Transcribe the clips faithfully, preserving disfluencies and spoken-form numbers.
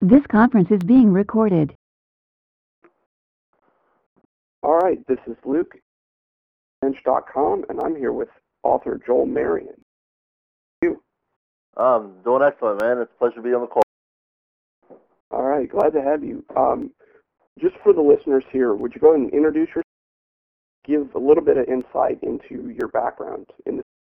This conference is being recorded. All right, this is Luke, bench dot com, and I'm here with author Joel Marion. You? Um, doing excellent, man. It's a pleasure to be on the call. All right, glad to have you. Um, just for the listeners here, would you go ahead and introduce yourself, give a little bit of insight into your background in the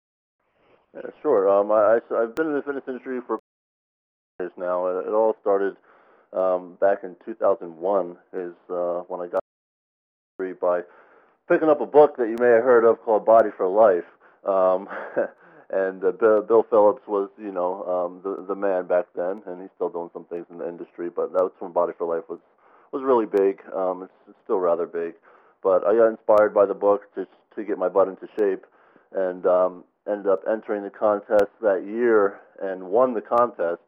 Yeah, sure. Um, I, I, I've been in the fitness industry for years now. It, it all started um, back in two thousand one is uh, when I got free by picking up a book that you may have heard of called Body for Life. Um, and uh, Bill, Bill Phillips was, you know, um, the the man back then, and he's still doing some things in the industry. But that was when Body for Life was was really big. Um, it's, it's still rather big. But I got inspired by the book to to get my butt into shape, and um, ended up entering the contest that year and won the contest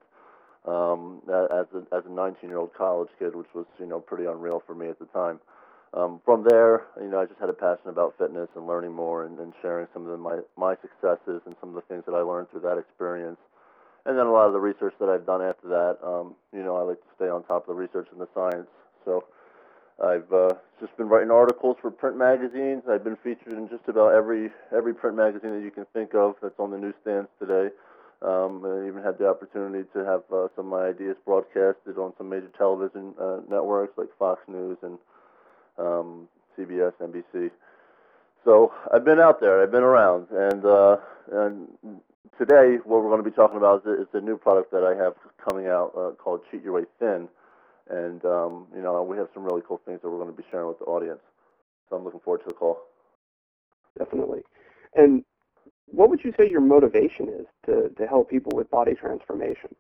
um, as a as a nineteen-year-old college kid, which was, you know, pretty unreal for me at the time. Um, from there, you know, I just had a passion about fitness and learning more and, and sharing some of the, my my successes and some of the things that I learned through that experience. And then a lot of the research that I've done after that, um, you know, I like to stay on top of the research and the science. So I've uh, just been writing articles for print magazines. I've been featured in just about every every print magazine that you can think of that's on the newsstands today. Um, I even had the opportunity to have uh, some of my ideas broadcasted on some major television uh, networks like Fox News and um, C B S, N B C. So I've been out there. I've been around. And uh, and today what we're going to be talking about is, is the new product that I have coming out uh, called Cheat Your Way Thin. And, um, you know, we have some really cool things that we're going to be sharing with the audience. So I'm looking forward to the call. Definitely. And what would you say your motivation is to, to help people with body transformation?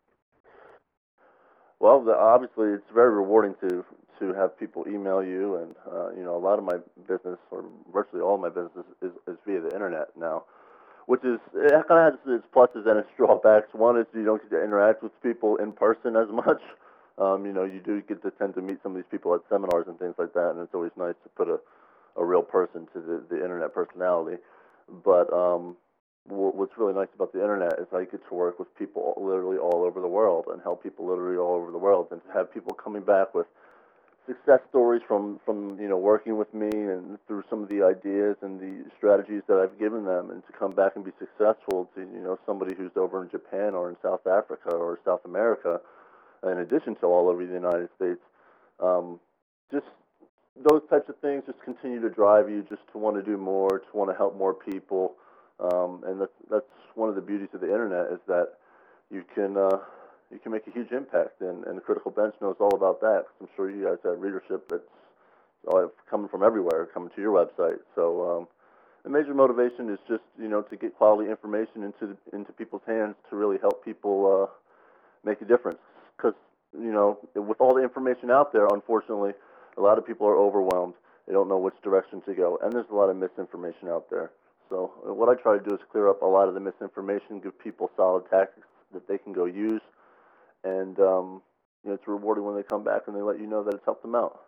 Well, the, obviously, it's very rewarding to to have people email you, and uh, you know, a lot of my business, or virtually all of my business, is, is via the internet now, which is it kind of has its pluses and its drawbacks. One is you don't get to interact with people in person as much. Um, you know, you do get to tend to meet some of these people at seminars and things like that, and it's always nice to put a, a real person to the, the internet personality. But um, what's really nice about the internet is I get to work with people literally all over the world and help people literally all over the world, and to have people coming back with success stories from, from you know working with me and through some of the ideas and the strategies that I've given them, and to come back and be successful to you know somebody who's over in Japan or in South Africa or South America, in addition to all over the United States. Um, just those types of things just continue to drive you just to want to do more, to want to help more people. Um, and that's, that's one of the beauties of the internet, is that you can uh, you can make a huge impact, and, and the Critical Bench knows all about that. I'm sure you guys have readership that's uh, coming from everywhere, coming to your website. So um, the major motivation is just you know to get quality information into the, into people's hands to really help people uh, make a difference. Because you know with all the information out there, unfortunately, a lot of people are overwhelmed. They don't know which direction to go, and there's a lot of misinformation out there. So uh, what I try to do is clear up a lot of the misinformation, give people solid tactics that they can go use, and um, you know, it's rewarding when they come back and they let you know that it's helped them out.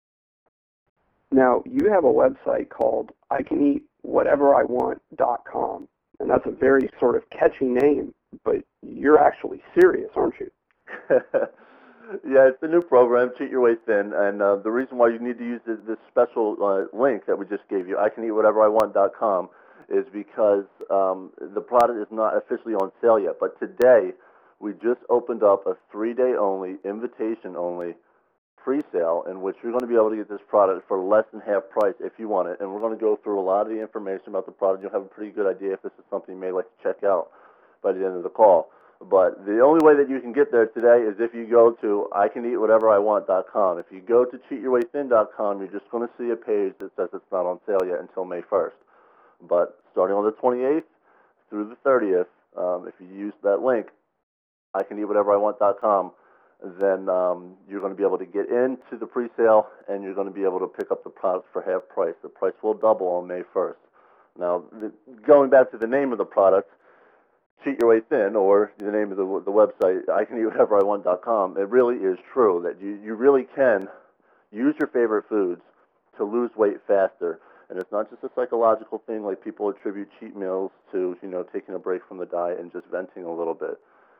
Now, you have a website called I can eat whatever I want dot com, and that's a very sort of catchy name, but you're actually serious, aren't you? Yeah, it's the new program, Cheat Your Way Thin, and uh, the reason why you need to use this, this special uh, link that we just gave you, I can eat whatever I want dot com, is because um, the product is not officially on sale yet. But today, we just opened up a three-day only, invitation-only pre-sale in which you're going to be able to get this product for less than half price if you want it. And we're going to go through a lot of the information about the product. You'll have a pretty good idea if this is something you may like to check out by the end of the call. But the only way that you can get there today is if you go to I can eat whatever I want dot com. If you go to cheat your way thin dot com, you're just going to see a page that says it's not on sale yet until May first. But starting on the twenty-eighth through the thirtieth, um, if you use that link, I can eat whatever I want dot com, then um, you're going to be able to get into the pre-sale, and you're going to be able to pick up the product for half price. The price will double on May first. Now, the, going back to the name of the product, Cheat Your Way Thin, or the name of the, the website, I can eat whatever I want dot com, it really is true that you, you really can use your favorite foods to lose weight faster. And it's not just a psychological thing like people attribute cheat meals to, you know, taking a break from the diet and just venting a little bit.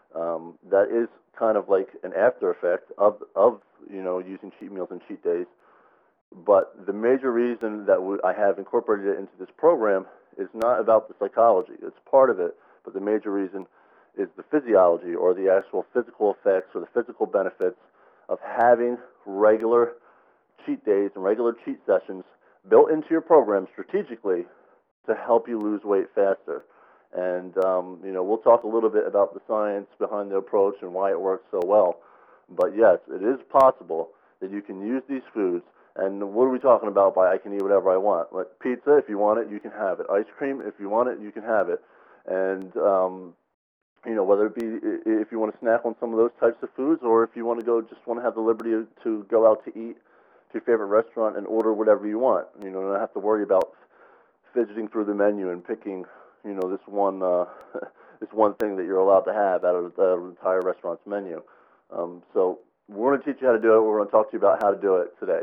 Um, that is kind of like an after effect of, of, you know, using cheat meals and cheat days. But the major reason that we, I have incorporated it into this program is not about the psychology. It's part of it, but the major reason is the physiology, or the actual physical effects or the physical benefits of having regular cheat days and regular cheat sessions built into your program strategically to help you lose weight faster. And, um, you know, we'll talk a little bit about the science behind the approach and why it works so well. But yes, it is possible that you can use these foods. And what are we talking about by I can eat whatever I want? Like pizza, if you want it, you can have it. Ice cream, if you want it, you can have it. And, um, you know, whether it be if you want to snack on some of those types of foods, or if you want to go, just want to have the liberty to go out to eat to your favorite restaurant and order whatever you want. You know, not have to worry about fidgeting through the menu and picking, you know, this one uh, this one thing that you're allowed to have out of the entire restaurant's menu. Um, so we're going to teach you how to do it. We're going to talk to you about how to do it today.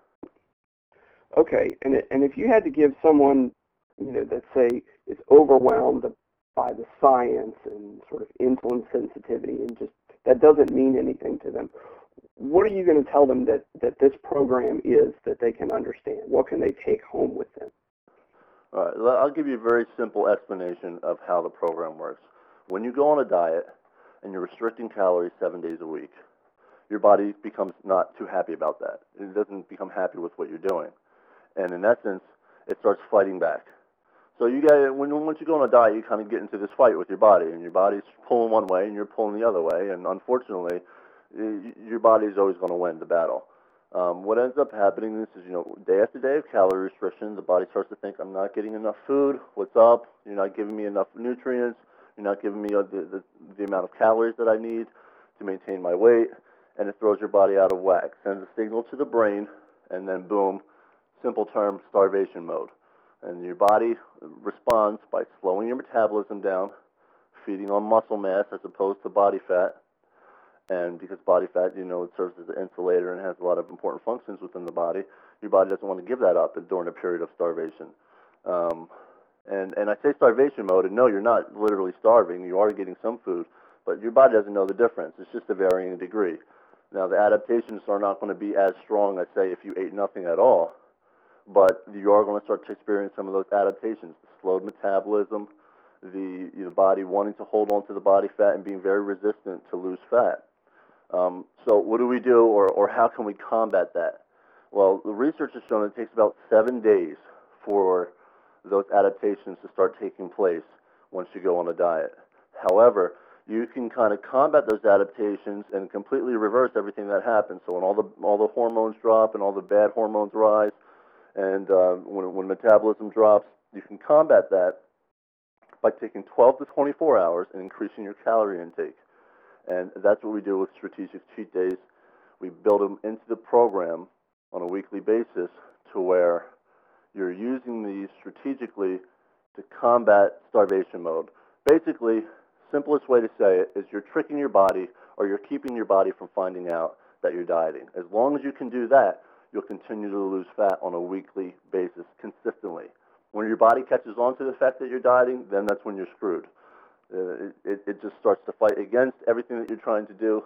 Okay, and it, and if you had to give someone, you know, that say is overwhelmed by the science and sort of insulin sensitivity and just that doesn't mean anything to them, what are you going to tell them that, that this program is that they can understand? What can they take home with them? All right, I'll give you a very simple explanation of how the program works. When you go on a diet and you're restricting calories seven days a week, your body becomes not too happy about that. It doesn't become happy with what you're doing. And in essence, it starts fighting back. So you got when once you go on a diet, you kind of get into this fight with your body, and your body's pulling one way, and you're pulling the other way, and unfortunately, your body is always going to win the battle. Um, what ends up happening is, you know, day after day of calorie restriction, the body starts to think, I'm not getting enough food. What's up? You're not giving me enough nutrients. You're not giving me the the, the amount of calories that I need to maintain my weight, and it throws your body out of whack. Sends a signal to the brain, and then boom. Simple term, starvation mode. And your body responds by slowing your metabolism down, feeding on muscle mass as opposed to body fat. And because body fat, you know, it serves as an insulator and has a lot of important functions within the body, your body doesn't want to give that up during a period of starvation. Um, and, and I say starvation mode, and no, you're not literally starving. You are getting some food, but your body doesn't know the difference. It's just a varying degree. Now, the adaptations are not going to be as strong as, say, if you ate nothing at all. But you are going to start to experience some of those adaptations, the slowed metabolism, the you know, body wanting to hold on to the body fat and being very resistant to lose fat. Um, so what do we do, or, or how can we combat that? Well, the research has shown it takes about seven days for those adaptations to start taking place once you go on a diet. However, you can kind of combat those adaptations and completely reverse everything that happens. So when all the all the hormones drop and all the bad hormones rise, and uh, when, when metabolism drops, you can combat that by taking twelve to twenty-four hours and increasing your calorie intake. And that's what we do with strategic cheat days. We build them into the program on a weekly basis to where you're using these strategically to combat starvation mode. Basically, simplest way to say it is you're tricking your body, or you're keeping your body from finding out that you're dieting. As long as you can do that, you'll continue to lose fat on a weekly basis consistently. When your body catches on to the fact that you're dieting, then that's when you're screwed. Uh, it, it, it just starts to fight against everything that you're trying to do,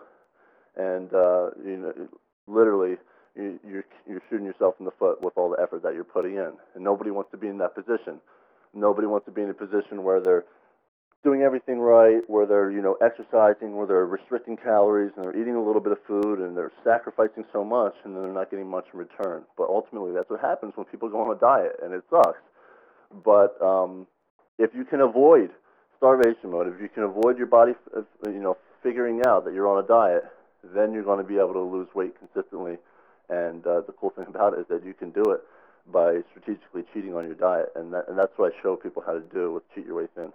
and uh, you know, literally, you, you're, you're shooting yourself in the foot with all the effort that you're putting in. And nobody wants to be in that position. Nobody wants to be in a position where they're doing everything right, where they're, you know, exercising, where they're restricting calories, and they're eating a little bit of food, and they're sacrificing so much, and then they're not getting much in return. But ultimately, that's what happens when people go on a diet, and it sucks. But um, if you can avoid starvation mode, if you can avoid your body, you know, figuring out that you're on a diet, then you're going to be able to lose weight consistently. And uh, the cool thing about it is that you can do it by strategically cheating on your diet, and that, and that's what I show people how to do with Cheat Your Way Thin.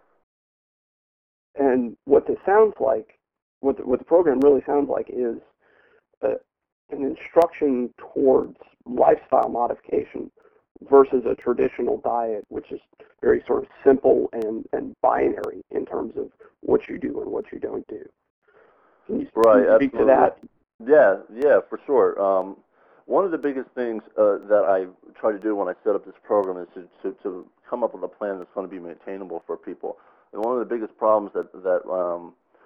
And what this sounds like, what the, what the program really sounds like is uh, an instruction towards lifestyle modification versus a traditional diet, which is very sort of simple and, and binary in terms of what you do and what you don't do. Can you, right, can you speak absolutely. to that? Yeah, yeah, for sure. Um, one of the biggest things uh, that I try to do when I set up this program is to, to, to come up with a plan that's going to be maintainable for people. And one of the biggest problems that that um,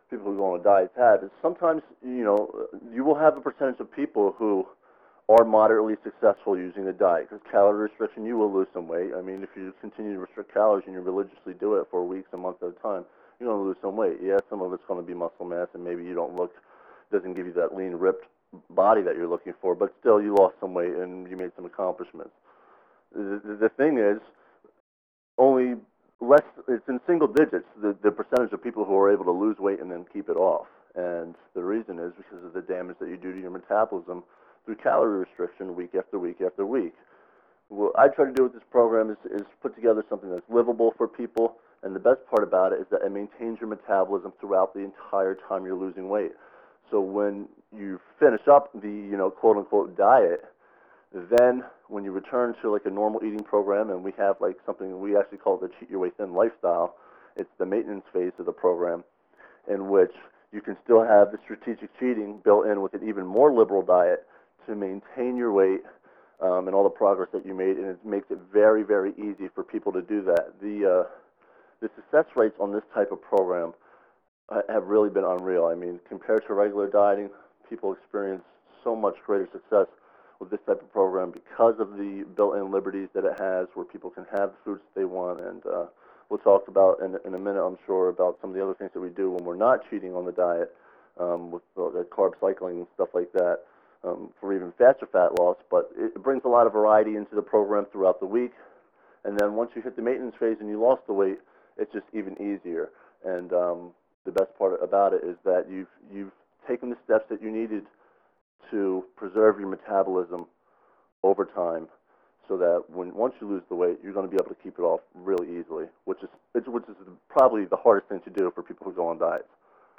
people who go on diets have is sometimes, you know, you will have a percentage of people who are moderately successful using a diet, because calorie restriction, you will lose some weight. I mean, if you continue to restrict calories and you religiously do it for weeks, a month at a time, you're going to lose some weight. Yeah, some of it's going to be muscle mass, and maybe you don't look, doesn't give you that lean, ripped body that you're looking for, but still you lost some weight and you made some accomplishments. The, the, the thing is, only less, it's in single digits, the, the percentage of people who are able to lose weight and then keep it off. And the reason is because of the damage that you do to your metabolism through calorie restriction week after week after week. What I try to do with this program is, is put together something that's livable for people, and the best part about it is that it maintains your metabolism throughout the entire time you're losing weight. So when you finish up the, you know, quote-unquote diet, then when you return to like a normal eating program, and we have like something we actually call the Cheat Your Way Thin lifestyle, it's the maintenance phase of the program, in which you can still have the strategic cheating built in with an even more liberal diet to maintain your weight um, and all the progress that you made, and it makes it very, very easy for people to do that. The uh, the success rates on this type of program uh, have really been unreal. I mean, compared to regular dieting, people experience so much greater success with this type of program because of the built-in liberties that it has, where people can have the foods that they want. And uh, we'll talk about in, in a minute, I'm sure, about some of the other things that we do when we're not cheating on the diet, um, with uh, the carb cycling and stuff like that. Um, for even faster fat loss, but it brings a lot of variety into the program throughout the week. And then once you hit the maintenance phase and you lost the weight, it's just even easier. And um, the best part about it is that you've you've taken the steps that you needed to preserve your metabolism over time, so that when once you lose the weight, you're going to be able to keep it off really easily, which is which is probably the hardest thing to do for people who go on diets.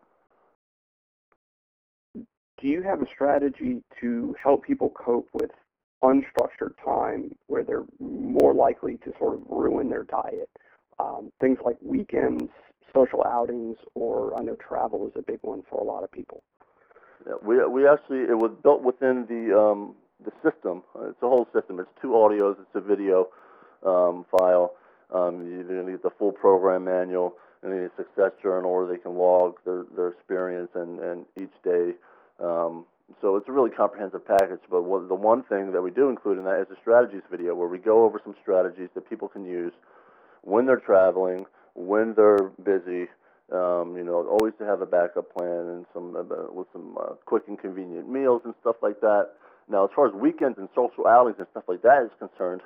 Do you have a strategy to help people cope with unstructured time where they're more likely to sort of ruin their diet? Um, things like weekends, social outings, or I know travel is a big one for a lot of people. Yeah, we we actually, it was built within the um, the system. It's a whole system. It's two audios. It's a video um, file. Um, you're going to get the full program manual and a success journal where they can log their, their experience and, and each day. Um, so it's a really comprehensive package, but what, the one thing that we do include in that is a strategies video where we go over some strategies that people can use when they're traveling, when they're busy, um, you know, always to have a backup plan and some uh, with some uh, quick and convenient meals and stuff like that. Now, as far as weekends and social outings and stuff like that is concerned,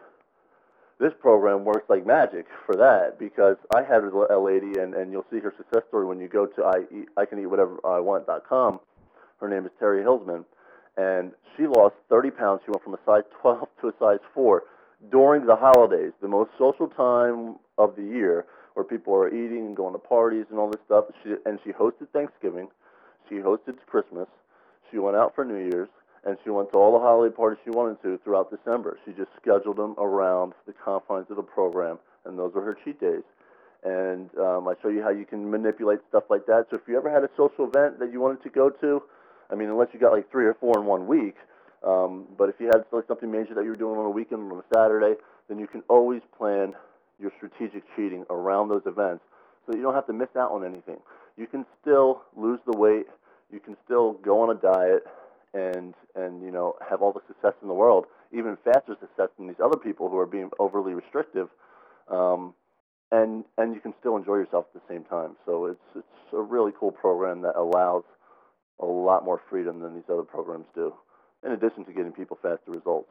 this program works like magic for that, because I had a lady, and, and you'll see her success story when you go to I, eat, I can eat whatever I want dot com. Her name is Terry Hillsman, and she lost thirty pounds. She went from a size twelve to a size four during the holidays, the most social time of the year, where people are eating and going to parties and all this stuff. She, and she hosted Thanksgiving. She hosted Christmas. She went out for New Year's, and she went to all the holiday parties she wanted to throughout December. She just scheduled them around the confines of the program, and those were her cheat days. And um, I show you how you can manipulate stuff like that. So if you ever had a social event that you wanted to go to, I mean, unless you got like three or four in one week, um, but if you had like something major that you were doing on a weekend or on a Saturday, then you can always plan your strategic cheating around those events so that you don't have to miss out on anything. You can still lose the weight, you can still go on a diet, and, and you know, have all the success in the world, even faster success than these other people who are being overly restrictive, um, and, and you can still enjoy yourself at the same time. So it's, it's a really cool program that allows a lot more freedom than these other programs do, in addition to getting people faster results.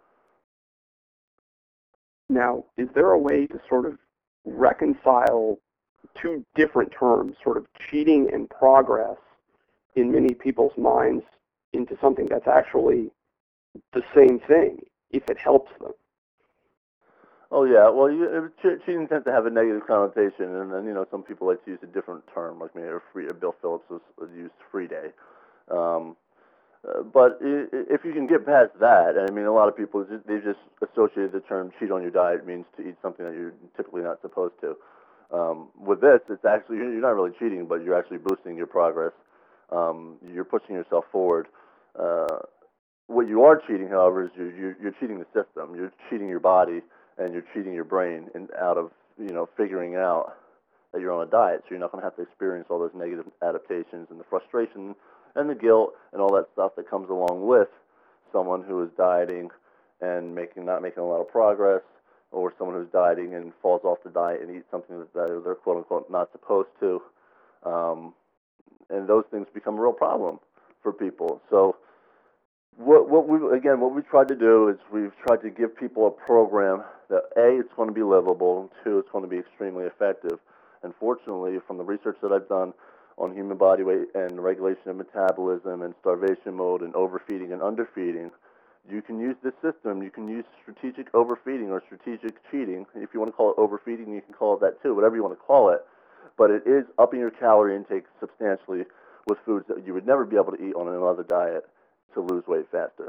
Now, is there a way to sort of reconcile two different terms, sort of cheating and progress, in many people's minds into something that's actually the same thing, if it helps them? Oh, yeah. Well, you, che- cheating tends to have a negative connotation, and then, you know, some people like to use a different term, like maybe free, Bill Phillips was, was used free day. Um, uh, but I- if you can get past that, I mean, a lot of people, they just associate the term cheat on your diet means to eat something that you're typically not supposed to. Um, with this, it's actually, you're not really cheating, but you're actually boosting your progress. Um, you're pushing yourself forward. Uh, what you are cheating, however, is you're, you're, you're cheating the system. You're cheating your body, and you're cheating your brain in, out of, you know, figuring out that you're on a diet, so you're not going to have to experience all those negative adaptations and the frustration and the guilt and all that stuff that comes along with someone who is dieting and making not making a lot of progress, or someone who's dieting and falls off the diet and eats something that they're quote unquote not supposed to, um, and those things become a real problem for people. So what what we again what we tried to do is we've tried to give people a program that A, it's going to be livable, and two, it's going to be extremely effective. And fortunately, from the research that I've done on human body weight and regulation of metabolism and starvation mode and overfeeding and underfeeding, you can use this system. You can use strategic overfeeding or strategic cheating. If you want to call it overfeeding, you can call it that too, whatever you want to call it. But it is upping your calorie intake substantially with foods that you would never be able to eat on another diet to lose weight faster.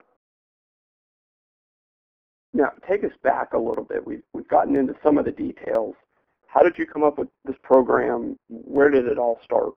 Now, take us back a little bit. We've, we've gotten into some of the details. How did you come up with this program? Where did it all start?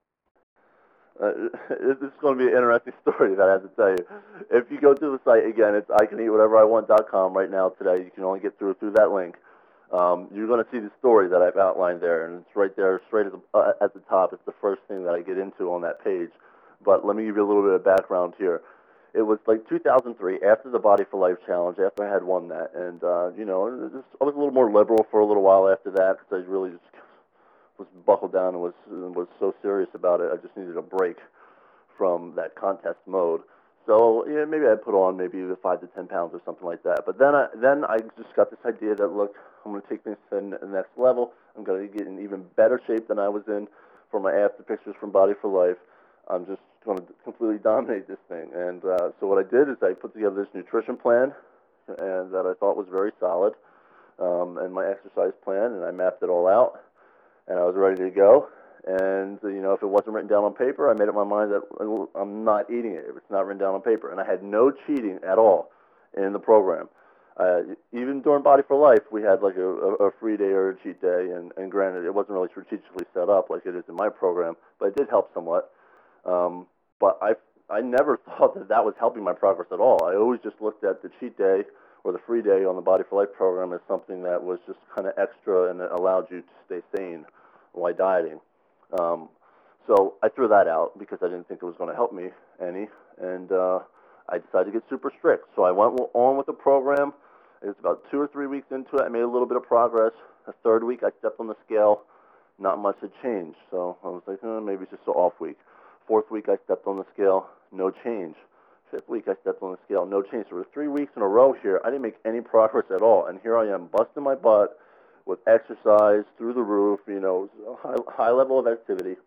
Uh, this is going to be an interesting story that I have to tell you. If you go to the site, again, it's I can eat whatever I want dot com right now today. You can only get through through that link. Um, you're going to see the story that I've outlined there, and it's right there, straight at the, uh, at the top. It's the first thing that I get into on that page. But let me give you a little bit of background here. It was like two thousand three, after the Body for Life Challenge, after I had won that. And, uh, you know, it was just, I was a little more liberal for a little while after that because I really just was buckled down and was and was so serious about it. I just needed a break from that contest mode. So, yeah, maybe I put on maybe five to ten pounds or something like that. But then I, then I just got this idea that, look, I'm going to take things to the next level. I'm going to get in even better shape than I was in for my after pictures from Body for Life. I'm just going to completely dominate this thing. And uh, so what I did is I put together this nutrition plan, and that I thought was very solid, um, and my exercise plan, and I mapped it all out, and I was ready to go. And, you know, if it wasn't written down on paper, I made up my mind that I'm not eating it if it's not written down on paper. And I had no cheating at all in the program. Uh, even during Body for Life, we had like a, a free day or a cheat day, and, and granted, it wasn't really strategically set up like it is in my program, but it did help somewhat. Um, but I, I never thought that that was helping my progress at all. I always just looked at the cheat day or the free day on the Body for Life program as something that was just kind of extra and it allowed you to stay sane while dieting. Um, so I threw that out because I didn't think it was going to help me any, and uh, I decided to get super strict. So I went on with the program. It was about two or three weeks into it. I made a little bit of progress. The third week, I stepped on the scale. Not much had changed. So I was like, oh, maybe it's just an off week. Fourth week, I stepped on the scale. No change. Fifth week, I stepped on the scale. No change. So for three weeks in a row here, I didn't make any progress at all. And here I am, busting my butt with exercise through the roof, you know, high, high level of activity,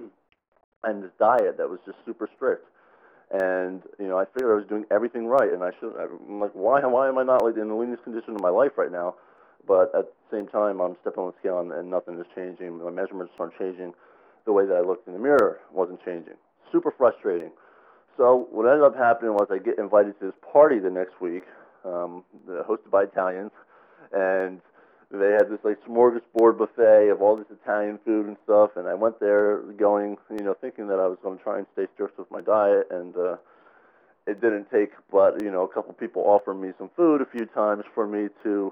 and this diet that was just super strict. And, you know, I figured I was doing everything right, and I should, I'm like, why, why am I not like in the leanest condition of my life right now? But at the same time, I'm stepping on the scale, and, and nothing is changing. My measurements aren't changing. The way that I looked in the mirror wasn't changing. Super frustrating. So what ended up happening was I get invited to this party the next week, um, hosted by Italians, and they had this like smorgasbord buffet of all this Italian food and stuff, and I went there going, you know, thinking that I was going to try and stay strict with my diet, and uh, it didn't take but, you know, a couple people offered me some food a few times for me to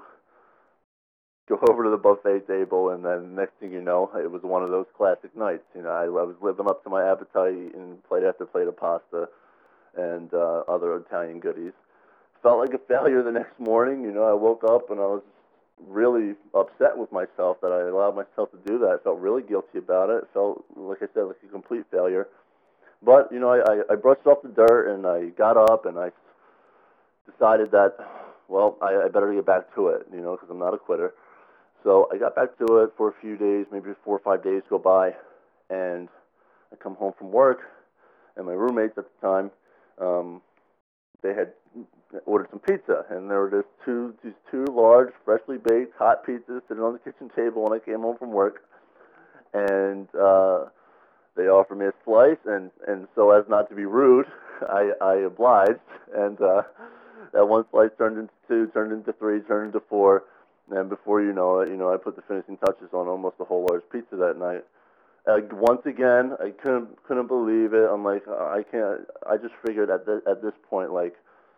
go over to the buffet table, and then next thing you know, it was one of those classic nights. You know, I, I was living up to my appetite, eating plate after plate of pasta and uh, other Italian goodies. Felt like a failure the next morning. You know, I woke up and I was really upset with myself that I allowed myself to do that. I felt really guilty about it. It felt, like I said, like a complete failure. But, you know, I, I brushed off the dirt, and I got up, and I decided that, well, I, I better get back to it, you know, because I'm not a quitter. So I got back to it for a few days, maybe four or five days go by, and I come home from work, and my roommates at the time, um, they had ordered some pizza, and there were just two, these two large, freshly baked, hot pizzas sitting on the kitchen table when I came home from work, and uh, they offered me a slice, and, and so as not to be rude, I, I obliged, and uh, that one slice turned into two, turned into three, turned into four, and before you know it, you know, I put the finishing touches on almost a whole large pizza that night. Uh, once again, I couldn't couldn't believe it. I'm like, I can't. I just figured at the, at this point, like,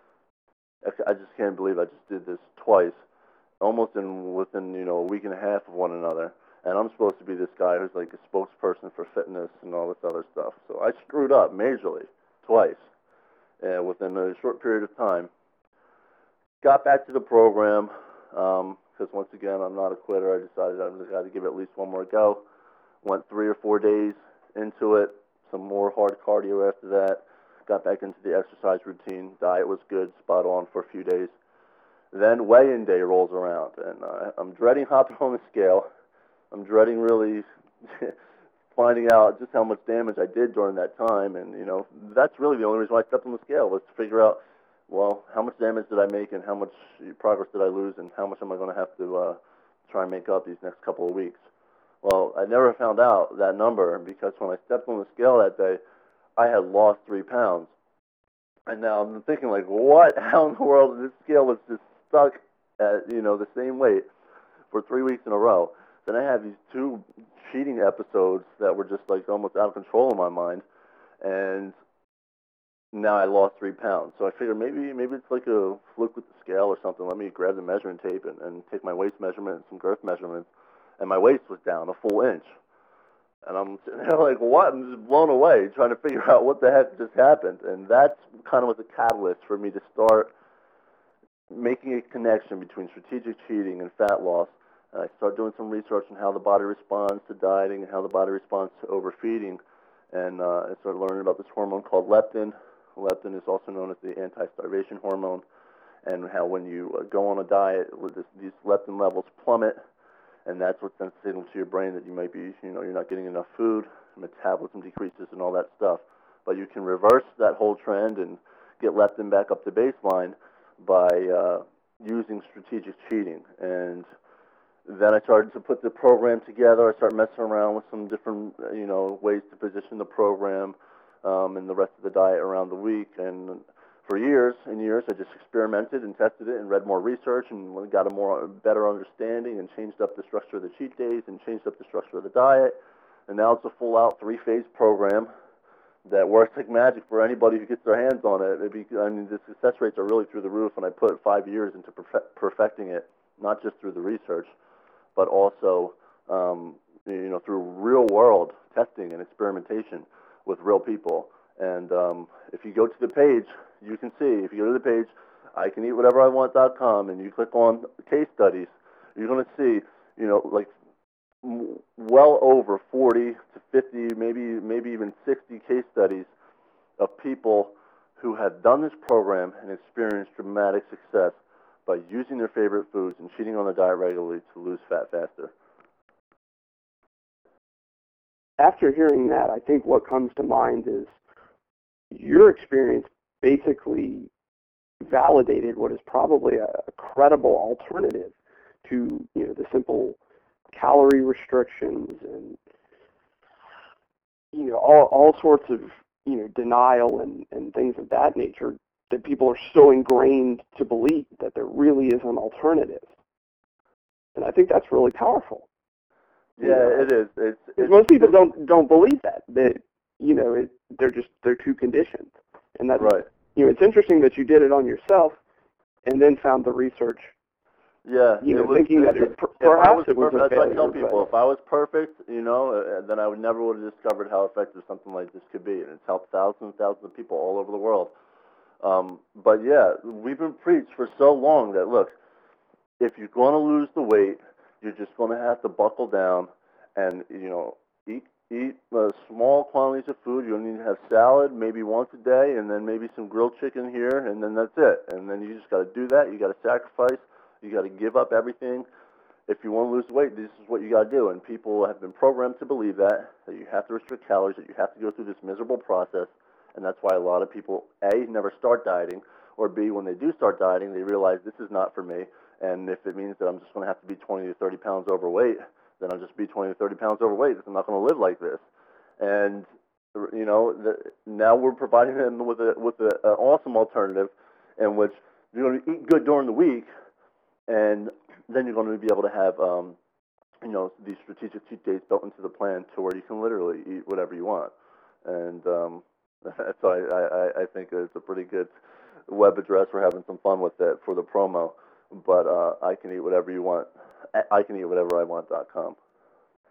I just can't believe I just did this twice, almost in within you know a week and a half of one another. and I'm supposed to be this guy who's like a spokesperson for fitness and all this other stuff. So I screwed up majorly, twice, uh, within a short period of time. Got back to the program, because um, once again, I'm not a quitter. I decided I just got to give it at least one more go. Went three or four days into it, some more hard cardio after that. Got back into the exercise routine. Diet was good, spot on for a few days. Then weigh-in day rolls around, and uh, I'm dreading hopping on the scale. I'm dreading really finding out just how much damage I did during that time, and, you know, that's really the only reason why I stepped on the scale, was to figure out, well, how much damage did I make and how much progress did I lose and how much am I going to have to uh, try and make up these next couple of weeks. Well, I never found out that number because when I stepped on the scale that day, I had lost three pounds. And now I'm thinking, like, what? How in the world? This scale was just stuck at, you know, the same weight for three weeks in a row. Then I had these two cheating episodes that were just, like, almost out of control in my mind. And now I lost three pounds. So I figured maybe maybe it's like a fluke with the scale or something. Let me grab the measuring tape and, and take my waist measurement and some girth measurements. And my waist was down a full inch. And I'm sitting there like, what? I'm just blown away trying to figure out what the heck just happened. And that's kind of was a catalyst for me to start making a connection between strategic cheating and fat loss. And I started doing some research on how the body responds to dieting and how the body responds to overfeeding. And uh, I started learning about this hormone called leptin. Leptin is also known as the anti-starvation hormone. And how when you uh, go on a diet, this, these leptin levels plummet. And that's what sends a signal to your brain that you might be, you know, you're not getting enough food, metabolism decreases and all that stuff. But you can reverse that whole trend and get leptin back up to baseline by uh, using strategic cheating. And then I started to put the program together. I started messing around with some different, you know, ways to position the program um, and the rest of the diet around the week. And for years and years, I just experimented and tested it and read more research and got a more better understanding and changed up the structure of the cheat days and changed up the structure of the diet. And now it's a full-out three-phase program that works like magic for anybody who gets their hands on it. It'd be, I mean, the success rates are really through the roof, and I put five years into perfect, perfecting it, not just through the research, but also, um, you know, through real-world testing and experimentation with real people. And um, if you go to the page, you can see, if you go to the page, I can eat whatever I want dot com, and you click on case studies, you're going to see, you know, like m- well over forty to fifty, maybe maybe even sixty case studies of people who have done this program and experienced dramatic success by using their favorite foods and cheating on their diet regularly to lose fat faster. After hearing that, I think what comes to mind is your experience basically validated what is probably a, a credible alternative to, you know, the simple calorie restrictions and, you know, all, all sorts of, you know, denial and, and things of that nature that people are so ingrained to believe that there really is an alternative. And I think that's really powerful. Yeah, you know, it is. It's, it's, most people don't don't believe that. That, you know, it, they're just, they're too conditioned. And that's, right. You know, it's interesting that you did it on yourself and then found the research. Yeah, You know, it was, thinking it, that it, it, perhaps it it was perfect, a that's what I failure. tell people. But If I was perfect, you know, uh, then I would never would have discovered how effective something like this could be. And it's helped thousands and thousands of people all over the world. Um, but yeah, we've been preached for so long that, look, if you're going to lose the weight, you're just going to have to buckle down and, you know, eat eat uh, small quantities of food. You'll need to have salad maybe once a day and then maybe some grilled chicken here, and then that's it. And then you just got to do that. You got to sacrifice. You got to give up everything. If you want to lose weight, this is what you got to do. And people have been programmed to believe that, that you have to restrict calories, that you have to go through this miserable process. And that's why a lot of people, A, never start dieting, or B, when they do start dieting, they realize this is not for me. And if it means that I'm just going to have to be twenty to thirty pounds overweight, then I'll just be twenty to thirty pounds overweight. I'm not going to live like this. And, you know, the, now we're providing them with a with an awesome alternative in which you're going to eat good during the week, and then you're going to be able to have, um, you know, these strategic cheat days built into the plan to where you can literally eat whatever you want. And um, so I, I, I think it's a pretty good web address. We're having some fun with it for the promo. But uh, I can eat whatever you want. I can eat whatever I want dot com.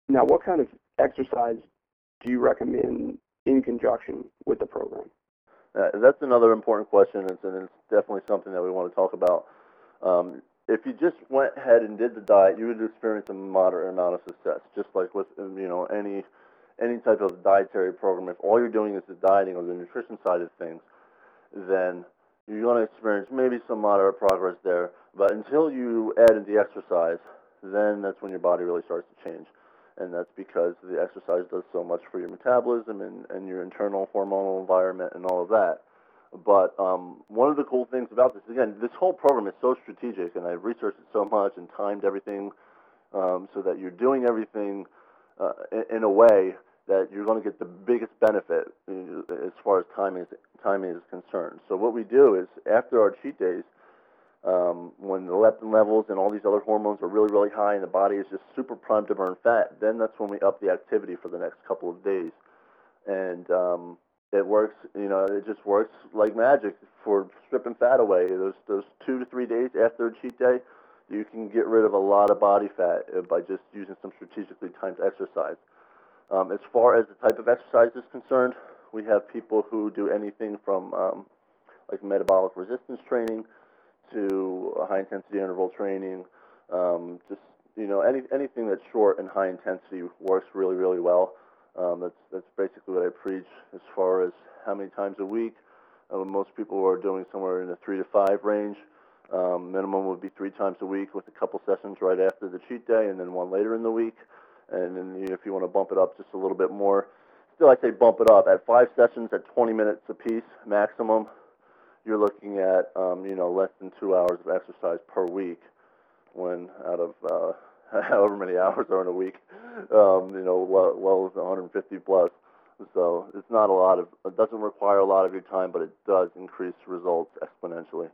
Now, what kind of exercise do you recommend in conjunction with the program? Uh, that's another important question, and it's, and it's definitely something that we want to talk about. Um, if you just went ahead and did the diet, you would experience a moderate amount of success, just like with you know any any type of dietary program. If all you're doing is the dieting or the nutrition side of things, then you're going to experience maybe some moderate progress there. But until you add in the exercise, then that's when your body really starts to change. And that's because the exercise does so much for your metabolism and, and your internal hormonal environment and all of that. But um, one of the cool things about this, again, this whole program is so strategic, and I've researched it so much and timed everything um, so that you're doing everything uh, in, in a way that you're going to get the biggest benefit as far as timing is, timing is concerned. So what we do is, after our cheat days, um, when the leptin levels and all these other hormones are really, really high and the body is just super primed to burn fat, then that's when we up the activity for the next couple of days. And um, it works, you know, it just works like magic for stripping fat away. Those, those two to three days after a cheat day, you can get rid of a lot of body fat by just using some strategically timed exercise. Um, as far as the type of exercise is concerned, we have people who do anything from um, like metabolic resistance training to high intensity interval training. Um, just you know, any anything that's short and high intensity works really, really well. Um, that's that's basically what I preach as far as how many times a week. Uh, most people are doing somewhere in the three to five range. Um, minimum would be three times a week with a couple sessions right after the cheat day and then one later in the week. And then you know, if you want to bump it up just a little bit more, still I say bump it up. At five sessions at twenty minutes apiece maximum, you're looking at um, you know less than two hours of exercise per week. When out of uh, however many hours are in a week, um, you know, well, well one hundred fifty plus. So it's not a lot of. It doesn't require a lot of your time, but it does increase results exponentially.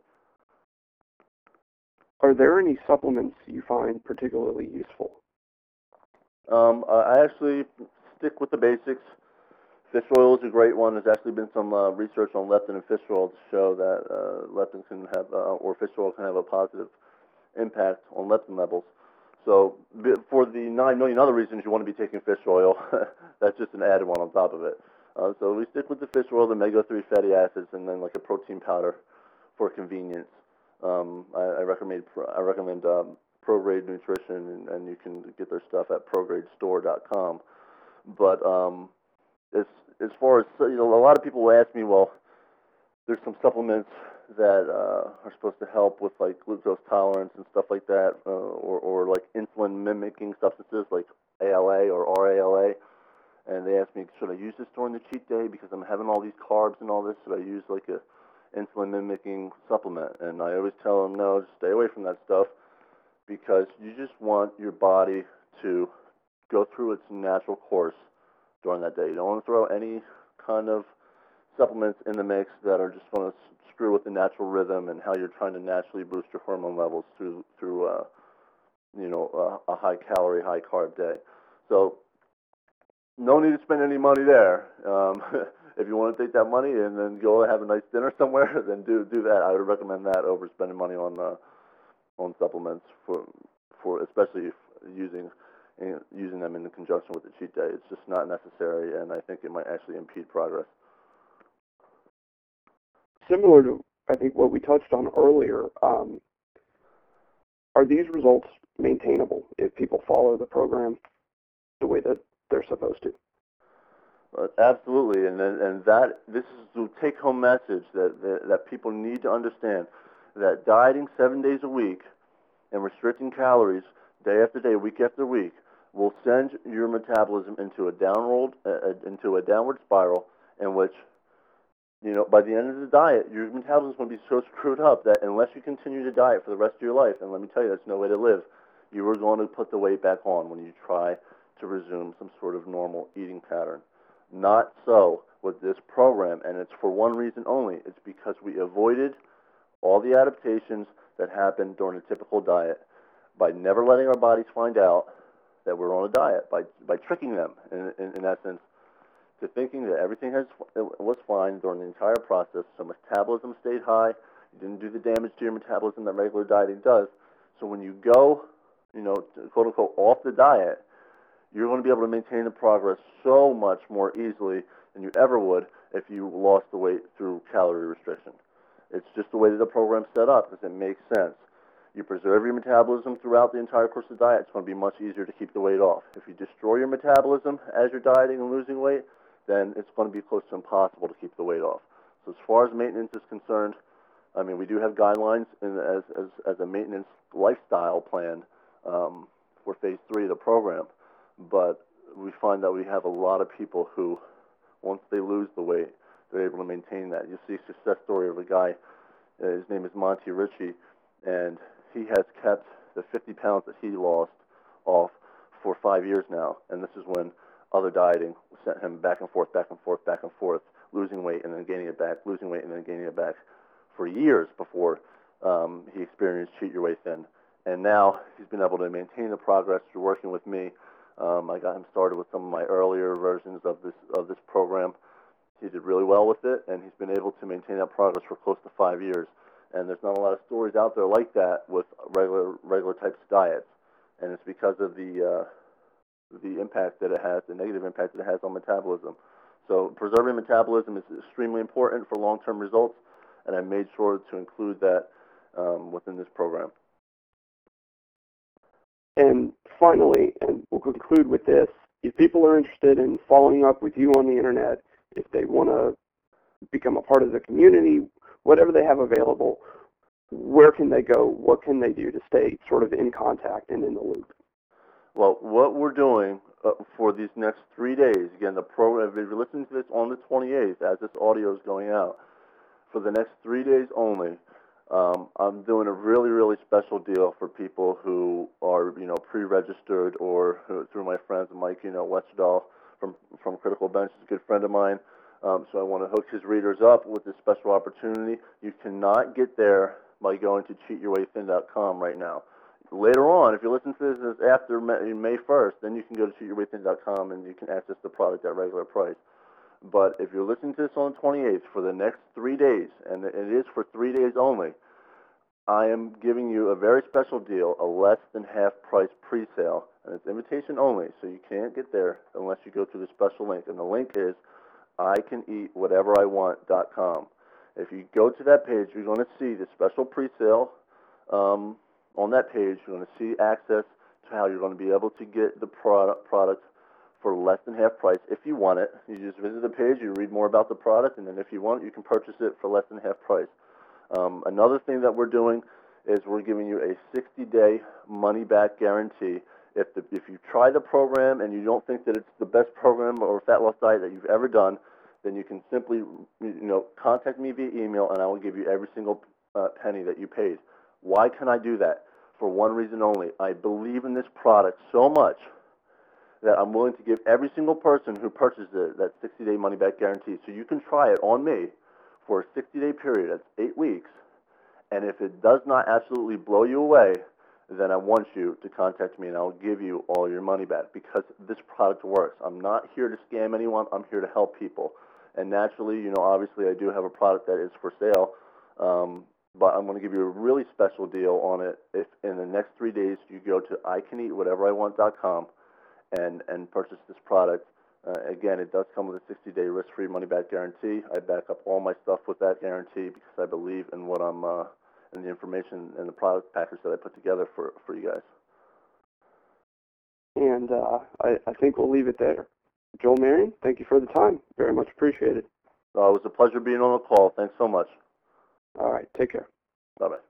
Are there any supplements you find particularly useful? Um, I actually stick with the basics. Fish oil is a great one. There's actually been some uh, research on leptin and fish oil to show that uh, leptin can have, uh, or fish oil can have a positive impact on leptin levels. So for the nine million other reasons you want to be taking fish oil, that's just an added one on top of it. Uh, so we stick with the fish oil, the omega three fatty acids, and then like a protein powder for convenience. Um, I, I recommend I recommend um, ProGrade Nutrition, and, and you can get their stuff at prograde store dot com. But um, as as far as you know, a lot of people will ask me, well, there's some supplements that uh, are supposed to help with like glucose tolerance and stuff like that, uh, or or like insulin mimicking substances like A L A or R A L A. And they ask me, should I use this during the cheat day because I'm having all these carbs and all this? Should I use like a insulin mimicking supplement? And I always tell them, no, just stay away from that stuff, because you just want your body to go through its natural course during that day. You don't want to throw any kind of supplements in the mix that are just going to screw with the natural rhythm and how you're trying to naturally boost your hormone levels through through uh, you know uh, a high calorie, high carb day. So no need to spend any money there. Um, if you want to take that money and then go have a nice dinner somewhere, then do do that. I would recommend that over spending money on uh, on supplements for for especially using using them in conjunction with the cheat day. It's just not necessary, and I think it might actually impede progress. Similar to, I think, what we touched on earlier, um, are these results maintainable if people follow the program the way that they're supposed to? Uh, absolutely, and and that this is the take-home message that, that that people need to understand, that dieting seven days a week and restricting calories day after day, week after week, will send your metabolism into a downward uh, into a downward spiral in which, you know, by the end of the diet, your metabolism is going to be so screwed up that unless you continue to diet for the rest of your life, and let me tell you, that's no way to live, you are going to put the weight back on when you try to resume some sort of normal eating pattern. Not so with this program, and it's for one reason only. It's because we avoided all the adaptations that happen during a typical diet by never letting our bodies find out that we're on a diet, by by tricking them, in, in, in essence, to thinking that everything has was fine during the entire process, so metabolism stayed high, you didn't do the damage to your metabolism that regular dieting does. So when you go, you know, quote-unquote, off the diet, you're going to be able to maintain the progress so much more easily than you ever would if you lost the weight through calorie restriction. It's just the way that the program's set up because it makes sense. You preserve your metabolism throughout the entire course of the diet, it's going to be much easier to keep the weight off. If you destroy your metabolism as you're dieting and losing weight, then it's going to be close to impossible to keep the weight off. So as far as maintenance is concerned, I mean, we do have guidelines in, as, as, as a maintenance lifestyle plan um, for phase three of the program, but we find that we have a lot of people who, once they lose the weight, they're able to maintain that. You'll see a success story of a guy, uh, his name is Monty Ritchie, and he has kept the fifty pounds that he lost off for five years now, and this is when other dieting sent him back and forth, back and forth, back and forth, losing weight and then gaining it back, losing weight and then gaining it back for years before um, he experienced Cheat Your Way Thin. And now he's been able to maintain the progress through working with me. Um, I got him started with some of my earlier versions of this of this program. He did really well with it, and he's been able to maintain that progress for close to five years. And there's not a lot of stories out there like that with regular regular types of diets, and it's because of the uh, the impact that it has, the negative impact that it has on metabolism. So preserving metabolism is extremely important for long-term results, and I made sure to include that um, within this program. And finally, and we'll conclude with this, if people are interested in following up with you on the internet, if they want to become a part of the community, whatever they have available, where can they go? What can they do to stay sort of in contact and in the loop? Well, what we're doing uh, for these next three days, again, the program, if you're listening to this on the twenty-eighth, as this audio is going out, for the next three days only, um, I'm doing a really, really special deal for people who are, you know, pre-registered or who, through my friends, Mike, you know, Westerdahl from, from Critical Bench is a good friend of mine. Um, so I want to hook his readers up with this special opportunity. You cannot get there by going to cheat your way thin dot com right now. Later on, if you listen to this after May first, then you can go to cheat your way thin dot com and you can access the product at regular price. But if you're listening to this on the twenty-eighth for the next three days, and it is for three days only, I am giving you a very special deal, a less than half price pre-sale, and it's invitation only, so you can't get there unless you go to the special link, and the link is I can eat whatever I want dot com. If you go to that page, you're going to see the special pre-sale. Um, on that page, you're going to see access to how you're going to be able to get the product, product for less than half price if you want it. You just visit the page, you read more about the product, and then if you want it, you can purchase it for less than half price. Um, another thing that we're doing is we're giving you a sixty-day money-back guarantee. If, the, if you try the program and you don't think that it's the best program or fat loss diet that you've ever done, then you can simply, you know, contact me via email, and I will give you every single uh, penny that you paid. Why can I do that? For one reason only. I believe in this product so much that I'm willing to give every single person who purchases it that sixty-day money-back guarantee. So you can try it on me for a sixty-day period. That's eight weeks. And if it does not absolutely blow you away, then I want you to contact me, and I'll give you all your money back because this product works. I'm not here to scam anyone. I'm here to help people. And naturally, you know, obviously I do have a product that is for sale, um, but I'm going to give you a really special deal on it. If in the next three days you go to I can eat whatever I want dot com and, and purchase this product. Uh, again, it does come with a sixty-day risk-free money-back guarantee. I back up all my stuff with that guarantee because I believe in what I'm, uh, in the information and the product package that I put together for, for you guys. And uh, I, I think we'll leave it there. Joel Marion, thank you for the time. Very much appreciated. Uh, it was a pleasure being on the call. Thanks so much. All right, take care. Bye-bye.